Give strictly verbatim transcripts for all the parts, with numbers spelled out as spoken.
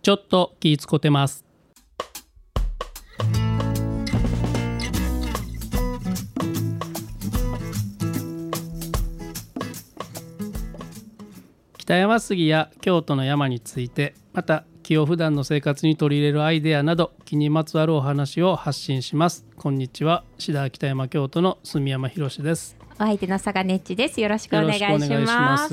ちょっと気ぃつこてます。北山杉や京都の山について、また木を普段の生活に取り入れるアイデアなど、木にまつわるお話を発信します。こんにちは、シダ北山京都の住山博です。 お相手の佐賀ネッチです。よろしくお願いします。 よろしくお願いします、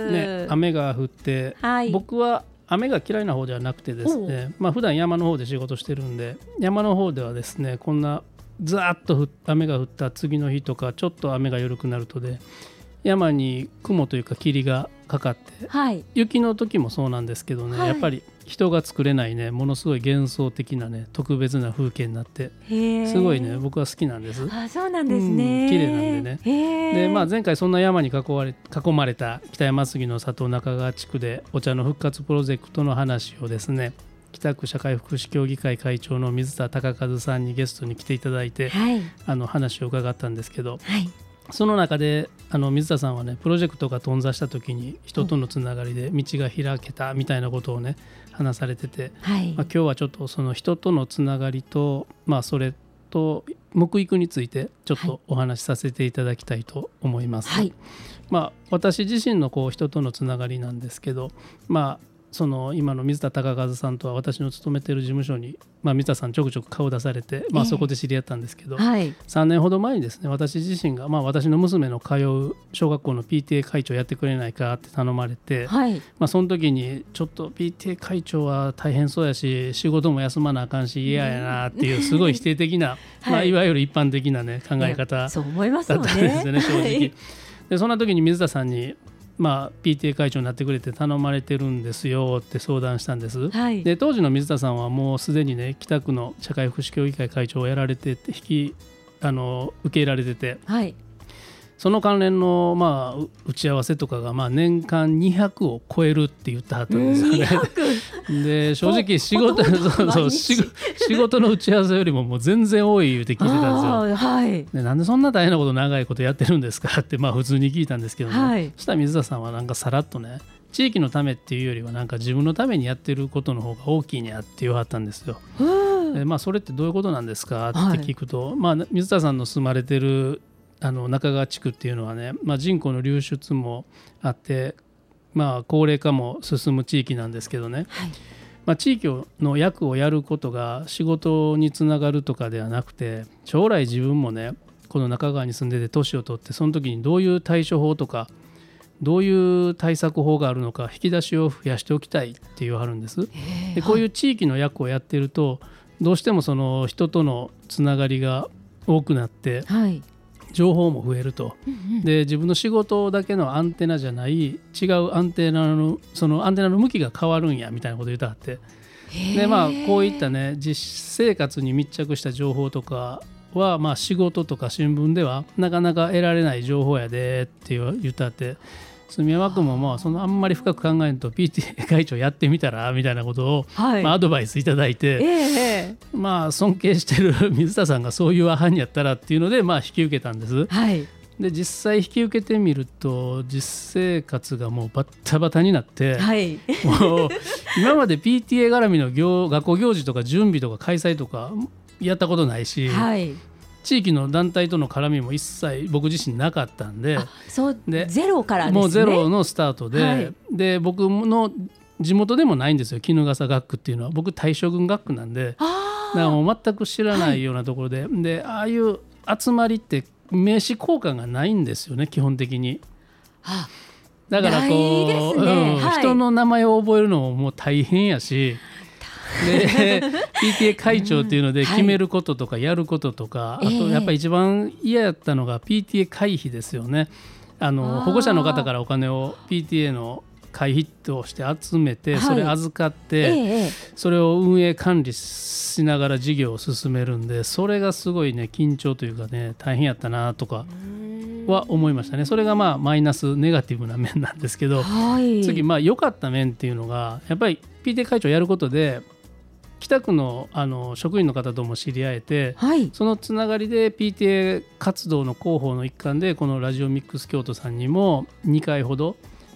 ね、雨が降って、はい、僕は雨が嫌いな方ではなくてですね、まあ、普段山の方で仕事してるんで、山の方ではですね、こんなザーッと雨が降った次の日とか、ちょっと雨が緩くなるとで、山に雲というか霧がかかって、はい、雪の時もそうなんですけどね、はい、やっぱり人が作れないね、ものすごい幻想的なね、特別な風景になって、すごいね、僕は好きなんです。 あ、そうなんですね、 うん、綺麗なんでね。で、まあ、前回そんな山に囲まれ、囲まれた北山杉の里中川地区でお茶の復活プロジェクトの話をですね、北区社会福祉協議会会長の水田隆和さんにゲストに来ていただいて、はい、あの話を伺ったんですけど、はい、その中であの水田さんはね、プロジェクトが頓挫した時に人とのつながりで道が開けたみたいなことをね話されてて、はい、まあ、今日はちょっとその人とのつながりと、まあ、それと木育についてちょっとお話しさせていただきたいと思います、はい、まあ、私自身のこう人とのつながりなんですけど、まあその今の水田隆和さんとは私の勤めている事務所に、まあ、水田さんちょくちょく顔出されて、まあ、そこで知り合ったんですけど、えーはい、さんねんほど前にですね、私自身が、まあ、私の娘の通う小学校の ピーティーエー 会長やってくれないかって頼まれて、はい、まあ、その時にちょっと ピーティーエー 会長は大変そうやし、仕事も休まなあかんし嫌やなっていうすごい否定的な、はい、まあ、いわゆる一般的な、ね、考え方だったんですよね、正直、はい、でそんな時に水田さんにまあ、ピーティーエー 会長になってくれて頼まれてるんですよって相談したんです、はい、で当時の水田さんはもうすでにね、北区の社会福祉協議会会長をやられてて、引きあの受け入れられてて、はい、その関連の、まあ、打ち合わせとかが、まあ、年間にひゃくを超えるって言ってはったんですよね。で正直仕事そうそう仕事の打ち合わせよりももう全然多い言うて聞いてたんですよ、はい、でなんでそんな大変なこと長いことやってるんですかって、まあ、普通に聞いたんですけどね、はい、そしたら水田さんはなんかさらっとね、地域のためっていうよりはなんか自分のためにやってることの方が大きいにゃって言わはったんですよ。で、まあ、それってどういうことなんですかって聞くと、はい、まあ、水田さんの住まれてるあの中川地区っていうのはね、まあ、人口の流出もあって、まあ、高齢化も進む地域なんですけどね、はい、まあ、地域の役をやることが仕事につながるとかではなくて、将来自分もね、この中川に住んでて年を取って、その時にどういう対処法とかどういう対策法があるのか引き出しを増やしておきたいって言わはるんです。でこういう地域の役をやってると、どうしてもその人とのつながりが多くなって、はい、情報も増えると、うんうん、で自分の仕事だけのアンテナじゃない違うアンテナのそのアンテナの向きが変わるんやみたいなこと言ってあって、で、まあ、こういったね、実生活に密着した情報とかは、まあ、仕事とか新聞ではなかなか得られない情報やでって言ってあって、住山君もまあそのあんまり深く考えると ピーティーエー 会長やってみたらみたいなことを、はい、まあ、アドバイスいただいて、えー、まあ尊敬してる水田さんがそういう案やったらっていうので、まあ引き受けたんです、はい、で実際引き受けてみると実生活がもうバッタバタになって、はい、もう今まで ピーティーエー 絡みの行学校行事とか準備とか開催とかやったことないし、はい、地域の団体との絡みも一切僕自身なかったんで、 そうでゼロからですね。 もうゼロのスタートで、はい、で僕の地元でもないんですよ、衣笠学区っていうのは。僕大将軍学区なんで、だからもう全く知らないようなところで、はい、でああいう集まりって名刺交換がないんですよね、基本的に。あ、だからこう、ね、うん、はい、人の名前を覚えるのももう大変やし、で ピーティーエー 会長っていうので決めることとかやることとか、はい、あとやっぱり一番嫌やったのが ピーティーエー 会費ですよね。あの保護者の方からお金を ピーティーエー の会費として集めて、それ預かって、はい、それを運営管理しながら事業を進めるんで、それがすごいね緊張というかね大変やったなとかは思いましたね。それがまあマイナスネガティブな面なんですけど、はい、次まあ良かった面っていうのがやっぱり ピーティーエー 会長やることで北区 の, あの職員の方とも知り合えて、はい、そのつながりで ピーティーエー 活動の広報の一環でこのラジオミックス京都さんにもにかいほど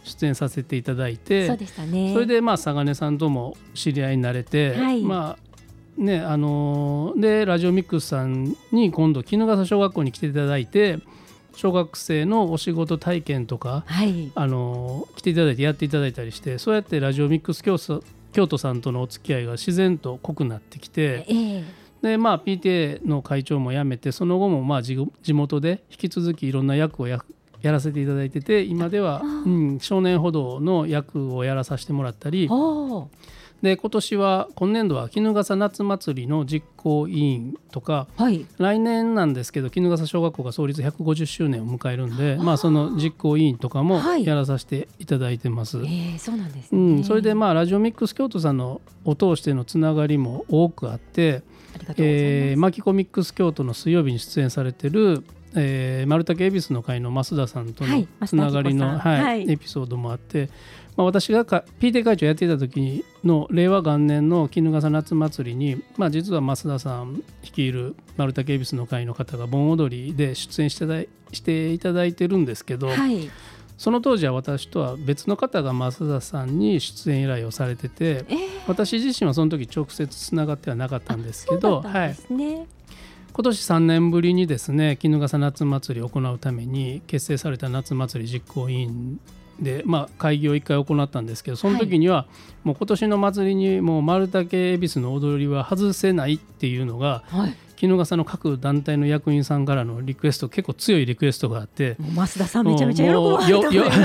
出演させていただいて、 そうでしたね。 それでまあ佐賀根さんとも知り合いになれて、 はい、 まあねあのー、でラジオミックスさんに今度衣笠小学校に来ていただいて小学生のお仕事体験とか、 はい、 あのー、来ていただいてやっていただいたりして、そうやってラジオミックス京都、京都さんとのお付き合いが自然と濃くなってきて、 えーでまあ、ピーティーエー の会長も辞めてその後もまあ 地, 地元で引き続きいろんな役を や, やらせていただいてて、今では、うん、少年歩道の役をやらさせてもらったりで、今年は今年度は衣笠夏祭りの実行委員とか、 はい、 来年なんですけど衣笠小学校が創立ひゃくごじゅっしゅうねんを迎えるんで、まあ、その実行委員とかもやらさせていただいてます、 はい、えー、そうなんですね、 うん、それでまあラジオミックス京都さんのを通してのつながりも多くあって、えー、マキコミックス京都の水曜日に出演されてる、えー、丸竹恵比寿の会の増田さんとのつながりの、はいはい、エピソードもあって、まあ、私が ピーティーエー 会長やっていた時の令和元年の衣笠夏祭りに、まあ、実は増田さん率いる丸竹恵比寿の会の方が盆踊りで出演していただい、していただいてるんですけど、はい、その当時は私とは別の方が増田さんに出演依頼をされてて、えー、私自身はその時直接つながってはなかったんですけど、はい、今年さんねんぶりにですね衣笠夏祭りを行うために結成された夏祭り実行委員で、まあ、会議をいっかい行ったんですけど、その時には、はい、もう今年の祭りにもう丸竹恵比寿の踊りは外せないっていうのが、はい、衣笠の各団体の役員さんからのリクエスト、結構強いリクエストがあって、 もう増田さんめちゃめちゃ喜ばれたと思います。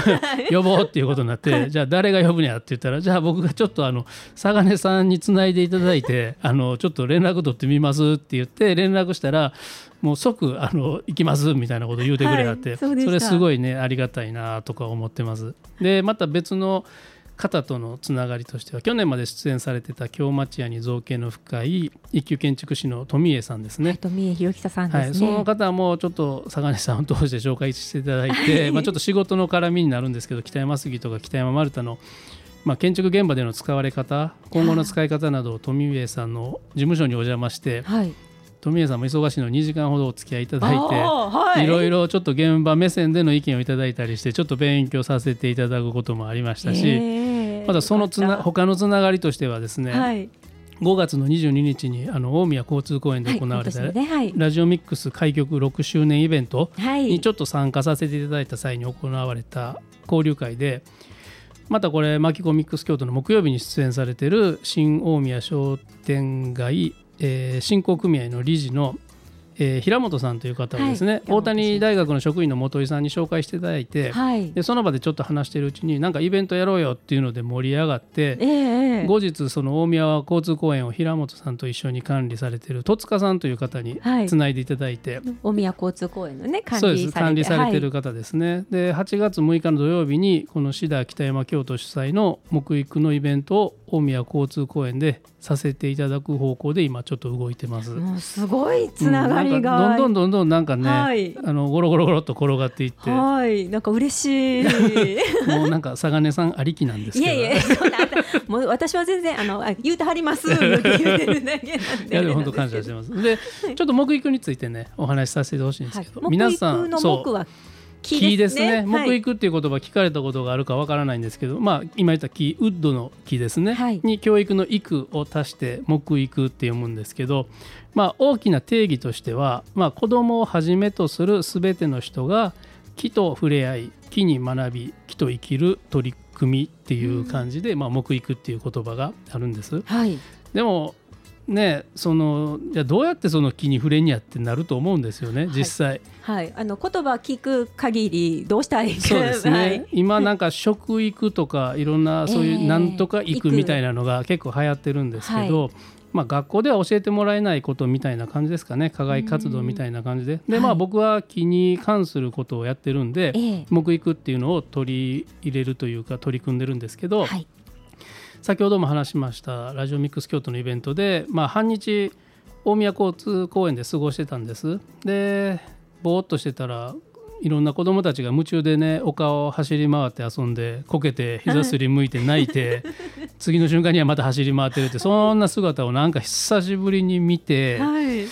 呼ぼうっていうことになって、はい、じゃあ誰が呼ぶにゃって言ったら、じゃあ僕がちょっとあの佐賀根さんにつないでいただいてあのちょっと連絡取ってみますって言って連絡したら、もう即あの行きますみたいなことを言うてくれはって、はい、そ, それすごいねありがたいなとか思ってます。でまた別の方とのつながりとしては、去年まで出演されてた京町屋に造形の深い一級建築士の富江さんですね、はい、 富江博久さんですね、はい、 その方もちょっと佐賀根さんを通して紹介していただいて、はい、まあ、ちょっと仕事の絡みになるんですけど、北山杉とか北山丸太の、まあ、建築現場での使われ方、今後の使い方などを富江さんの事務所にお邪魔して、はい、富江さんも忙しいのにじかんほどお付き合いいただいて、はい、いろいろちょっと現場目線での意見をいただいたりして、ちょっと勉強させていただくこともありましたし、えー、またそのつな他のつながりとしてはですね、はい、ごがつのにじゅうににちにあの大宮交通公園で行われた、はいねはい、ラジオミックス開局ろくしゅうねんイベントにちょっと参加させていただいた際に行われた交流会で、またこれマキコミックス京都の木曜日に出演されている新大宮商店街、えー、振興組合の理事の、えー、平本さんという方をですね、はい、大谷大学の職員の本井さんに紹介していただいて、はい、でその場でちょっと話しているうちになんかイベントやろうよっていうので盛り上がって、えー、後日その大宮交通公園を平本さんと一緒に管理されている戸塚さんという方につないでいただいて、はい、 大宮交通公園のね管理されて、 そうです、管理されている方ですね、はい、ではちがつむいかの土曜日にこの志田北山京都主催の木育のイベントを大宮交通公園でさせていただく方向で今ちょっと動いてます。 もうすごいつながりが、 うん、どんどんどんどんなんかね、はい、あのゴロゴロゴロっと転がっていって、 はい、なんか嬉しいもうなんか佐賀根さんありきなんですけど、 いやいやそんなもう私は全然あのあ言うてはりますって言ってるだけなんで、 いやでも本当感謝してます。でちょっと木育についてねお話しさせてほしいんですけど、はい、 皆さん木育は木ですね、木育っていう言葉聞かれたことがあるかわからないんですけど、まあ、今言った木ウッドの木ですね、はい、に教育の育を足して木育って読むんですけど、まあ、大きな定義としては、まあ、子どもをはじめとするすべての人が木と触れ合い木に学び木と生きる取り組みっていう感じで、うんまあ、木育っていう言葉があるんです、はい、でもね、そのじゃあどうやってその木に触れにゃってなると思うんですよね、実際、 はいはい、あの言葉聞く限りどうしたらいいか、 そうですね、はい、今なんか食育とかいろんなそういうなんとか育みたいなのが結構流行ってるんですけど、はいまあ、学校では教えてもらえないことみたいな感じですかね、課外活動みたいな感じで、で、まあ、僕は木に関することをやってるんで、はい、木育っていうのを取り入れるというか取り組んでるんですけど、はい先ほども話しましたラジオミックス京都のイベントで、まあ、半日大宮交通公園で過ごしてたんです。でぼーっとしてたらいろんな子どもたちが夢中でね丘を走り回って遊んでこけて膝すりむいて泣いて次の瞬間にはまた走り回ってるってそんな姿をなんか久しぶりに見て、はい、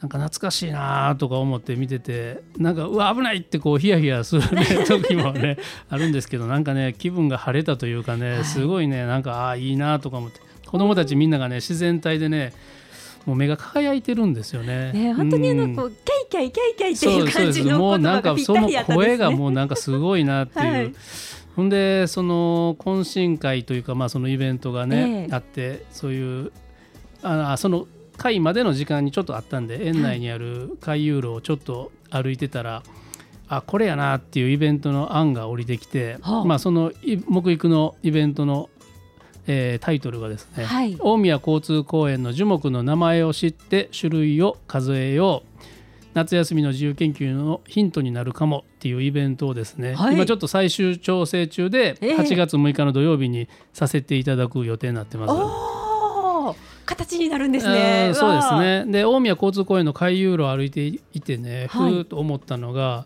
なんか懐かしいなとか思って見てて、なんかうわ危ないってこうヒヤヒヤする、ね、時もねあるんですけど、なんかね気分が晴れたというかね、はい、すごいねなんかああいいなとか思って、子供たちみんながね自然体でねもう目が輝いてるんですよね。 ね、本当にあの、うん、こうキャイキャイキャイキャイっていう感じの言葉がぴったりやったんですね。もうなんかその声がもうなんかすごいなっていう、はい、ほんでその懇親会というか、まあ、そのイベントがね、えー、あって、そういうあその会までの時間にちょっとあったんで、園内にある回遊路をちょっと歩いてたら、はい、あこれやなっていうイベントの案が降りてきて、はあ、まあ、その木育のイベントの、えー、タイトルがですね、はい、大宮交通公園の樹木の名前を知って種類を数えよう、夏休みの自由研究のヒントになるかもっていうイベントをですね、はい、今ちょっと最終調整中ではちがつむいかの土曜日にさせていただく予定になってます。 おー形になるんですね。 そうですね。で大宮交通公園の回遊路を歩いていてね、ふーっと思ったのが、はい、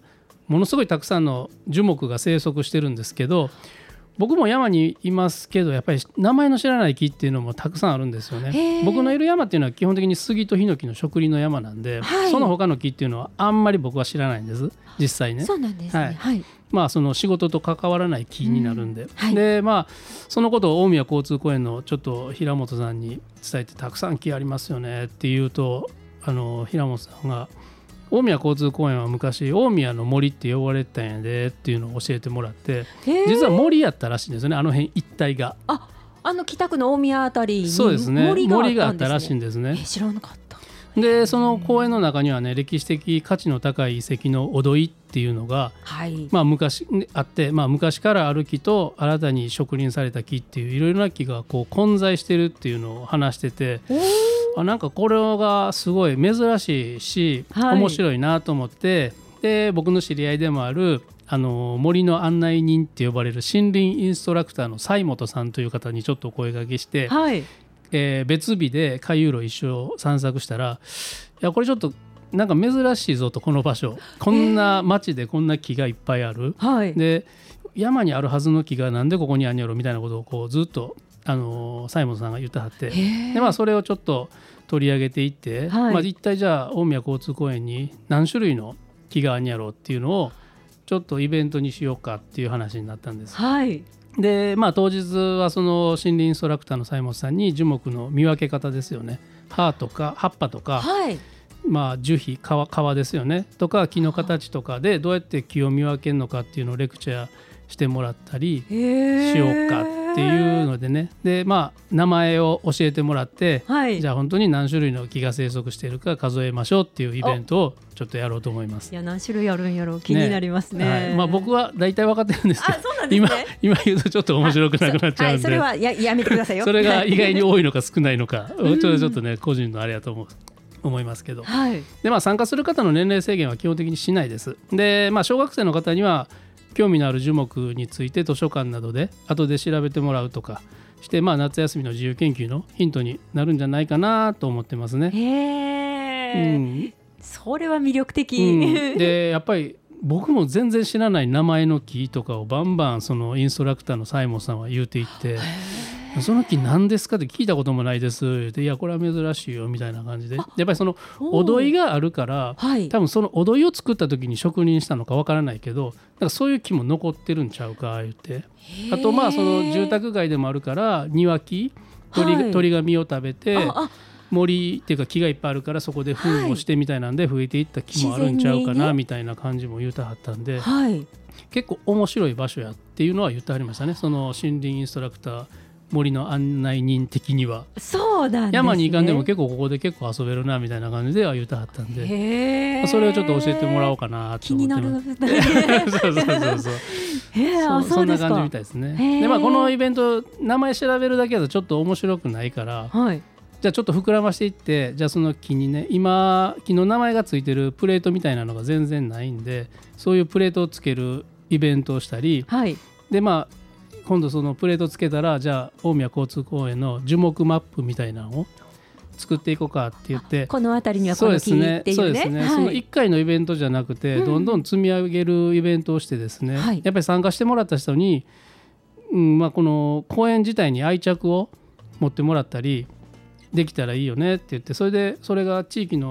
ものすごいたくさんの樹木が生息してるんですけど、僕も山にいますけどやっぱり名前の知らない木っていうのもたくさんあるんですよね。僕のいる山っていうのは基本的に杉とヒノキの植林の山なんで、はい、その他の木っていうのはあんまり僕は知らないんです実際ね。 そうなんですね、 はいはい、 まあその仕事と関わらない木になるんで、うんはい、でまあそのことを大宮交通公園のちょっと平本さんに伝えて、たくさん木ありますよねって言うと、あの平本さんが大宮交通公園は昔大宮の森って呼ばれてたんやでっていうのを教えてもらって、実は森やったらしいんですよね、あの辺一帯が。 あ、あの北区の大宮あたりにそうですね、 森があったんですね。 森があったらしいんですね。 え知らなかった。 でその公園の中にはね、歴史的価値の高い遺跡のおどいっていうのが、 はいまあ、昔あって、まあ、昔からある木と新たに植林された木っていういろいろな木がこう混在してるっていうのを話してて、あなんかこれがすごい珍しいし、はい、面白いなと思って、で僕の知り合いでもあるあの森の案内人って呼ばれる森林インストラクターの西本さんという方にちょっとお声掛けして、 はいえー、別日で回遊路一緒散策したら、いやこれちょっとなんか珍しいぞと、この場所こんな町でこんな木がいっぱいある、 えーはい、で山にあるはずの木がなんでここにあんやろみたいなことをこうずっとあの西本さんが言ってはって、で、まあ、それをちょっと取り上げていって、はいまあ、一体じゃあ大宮交通公園に何種類の木があんやろっていうのをちょっとイベントにしようかっていう話になったんです。 はいでまあ、当日はその森林インストラクターの西本さんに樹木の見分け方ですよね、葉とか葉っぱとか、 はいまあ、樹皮 皮, 皮ですよねとか木の形とかでどうやって木を見分けるのかっていうのをレクチャーしてもらったりしようかっていうのでね、で、まあ、名前を教えてもらって、はい、じゃあ本当に何種類の木が生息しているか数えましょうっていうイベントをちょっとやろうと思います。 いや何種類あるんやろう気になりますね。ねはいまあ、僕は大体分かってるんですけど、 あそうなんですね、 今, 今言うとちょっと面白くなくなっちゃうんで、はい、 それは や, やめてくださいよそれが意外に多いのか少ないのかちょっとちょっとね個人のあれやと思う思いますけど、 はいでまあ、参加する方の年齢制限は基本的にしないです。で、まあ、小学生の方には興味のある樹木について図書館などで後で調べてもらうとかして、まあ、夏休みの自由研究のヒントになるんじゃないかなと思ってますね。 へー、うん、それは魅力的、 うん、でやっぱり僕も全然知らない名前の木とかをバンバンそのインストラクターの西門さんは言うていって、その木何ですかって聞いたこともないですって、いやこれは珍しいよみたいな感じで、やっぱりそのおどいがあるから、はい、多分そのおどいを作った時に植林したのかわからないけど、なんかそういう木も残ってるんちゃうか言って、あとまあその住宅街でもあるから庭木 鳥,、はい、鳥が実を食べて森っていうか木がいっぱいあるからそこで糞をしてみたいなんで増えていった木もあるんちゃうかなみたいな感じも言うたはったんで、 はい、 結構面白い場所やっていうのは言ってはりましたね。その森林インストラクター森の案内人的には。 そうなんですね、 山に行かんでも結構ここで結構遊べるなみたいな感じでは言うたはったんで、 へー、 それをちょっと教えてもらおうかなと思ってます。気になるそうそうそうそうへー、 そ, そんな感じみたいですね。で、まあ、このイベント名前調べるだけだとちょっと面白くないから、 はい、 じゃあちょっと膨らましていって、じゃあその木にね今木の名前がついてるプレートみたいなのが全然ないんで、そういうプレートをつけるイベントをしたり、 はい、 でまあ今度そのプレートつけたら、じゃあ大宮交通公園の樹木マップみたいなのを作っていこうかって言って、 この辺りにはこの木っていうね、 そうですね、はい、そのいっかいのイベントじゃなくて、うん、どんどん積み上げるイベントをしてですね、はい、やっぱり参加してもらった人に、うんまあ、この公園自体に愛着を持ってもらったりできたらいいよねって言って、それでそれが地域の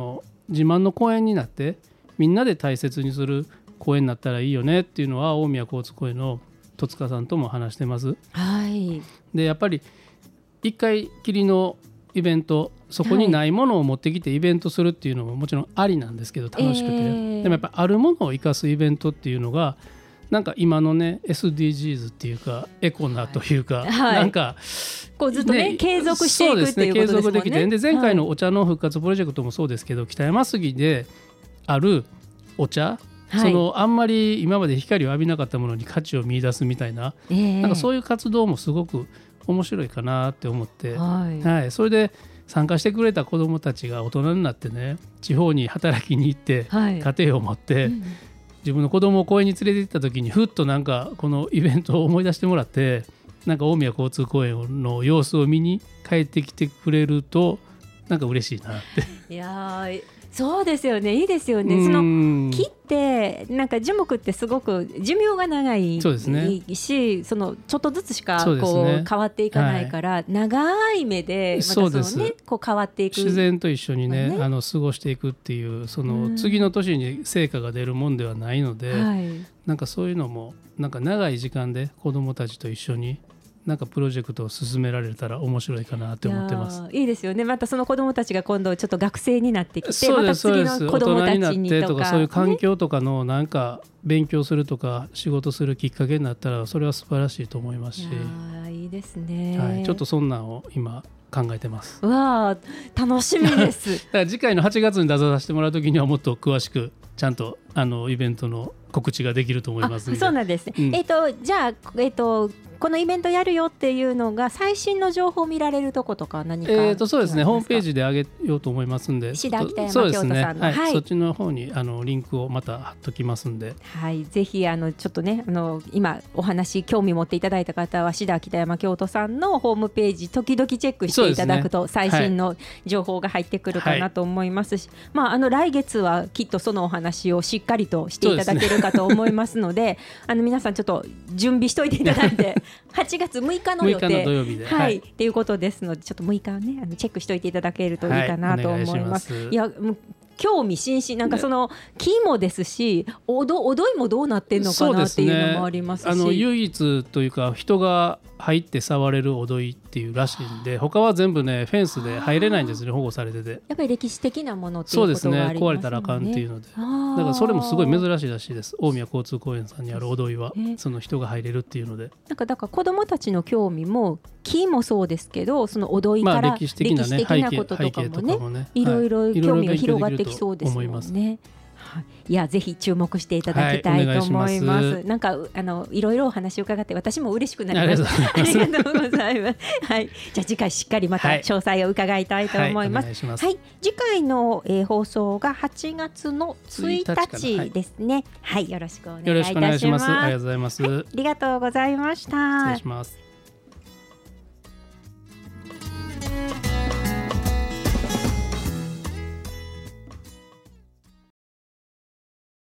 自慢の公園になってみんなで大切にする公園になったらいいよねっていうのは大宮交通公園の戸塚さんとも話してます。 はい、でやっぱり一回きりのイベント、そこにないものを持ってきてイベントするっていうのももちろんありなんですけど楽しくて、えー、でもやっぱあるものを生かすイベントっていうのがなんか今のね エスディージーズ っていうかエコなというか、はい、なんかこうずっとね、ね継続していくっていうことですもんね。 そうですね、継続できて、で前回のお茶の復活プロジェクトもそうですけど、はい、北山杉であるお茶、はい、そのあんまり今まで光を浴びなかったものに価値を見出すみたいな、えー、なんかそういう活動もすごく面白いかなって思って、はいはい、それで参加してくれた子どもたちが大人になってね、地方に働きに行って、はい、家庭を持って、うん、自分の子供を公園に連れて行った時にふっとなんかこのイベントを思い出してもらって、なんか大宮交通公園の様子を見に帰ってきてくれるとなんか嬉しいなっていやーそうですよね、いいですよね。その木ってなんか樹木ってすごく寿命が長いし、そうですね、そのちょっとずつしかこう、ね、変わっていかないから、はい、長い目でまたその、ね、こう変わっていく、 自然と一緒にね、あの過ごしていくっていう、その次の年に成果が出るもんではないので、はい、なんかそういうのもなんか長い時間で子どもたちと一緒になんかプロジェクトを進められたら面白いかなって思ってます。 いいですよね。またその子どもたちが今度ちょっと学生になってきて、また次の子どもたちにとか、大人になってとか、そういう環境とかのなんか勉強するとか仕事するきっかけになったらそれは素晴らしいと思いますし、 いやいいですね、 はい、ちょっとそんなんを今考えてます。 わあ楽しみですだから次回のはちがつに出させてもらうときにはもっと詳しくちゃんとあのイベントの告知ができると思いますので。 そうなんですね、うん、えーとじゃあ、えーとこのイベントやるよっていうのが最新の情報を見られるとことか何か、 えー、とそうですね、ホームページで上げようと思いますんで、 石田北山京都さんの、 ね、はいはい、そっちの方にあのリンクをまた貼っときますんで、 はい、ぜひあのちょっとね、あの今お話興味持っていただいた方は石田北山京都さんのホームページ時々チェックしていただくと、ね、最新の情報が入ってくるかなと思いますし、はい、まあ、あの来月はきっとそのお話をしっかりとしていただけるかと思いますの で, で、ね、あの皆さんちょっと準備しといていただいてはちがつむいかの予定、 むいかの土曜日で、 はいはい、っていうことですので、ちょっとむいかをね、あのチェックしておいていただけるといいかなと思います。はい、いやもう興味津々、なんかその木もですし、おど踊りもどうなってんのかなっていうのもありますし、 あの唯一というか人が入って触れる踊りっていうらしいんで、他は全部ねフェンスで入れないんですね、保護されてて。やっぱり歴史的なものっていうことがありますね。 そうですね、壊れたらあかんっていうので、だからそれもすごい珍しいらしいです。大宮交通公園さんにある踊りは、ね、その人が入れるっていうので、 なんかだから子どもたちの興味も木もそうですけど、その踊りから、まあ、歴史的な、ね、歴史的なこととかも ね, もねいろいろ興味が広がってきそうですもんね。はい、いやぜひ注目していただきたいと思います。はい、なんかあのいろいろお話を伺って私も嬉しくなりました。ありがとうございます。はい、じゃあ次回しっかりまた詳細を伺いたいと思います。はい、はい、次回の、えー、放送がはちがつのついたちですね。はい、よろしくお願いいたします。 よろしくお願いします。ありがとうございます。 はい、ありがとうございました。 失礼します。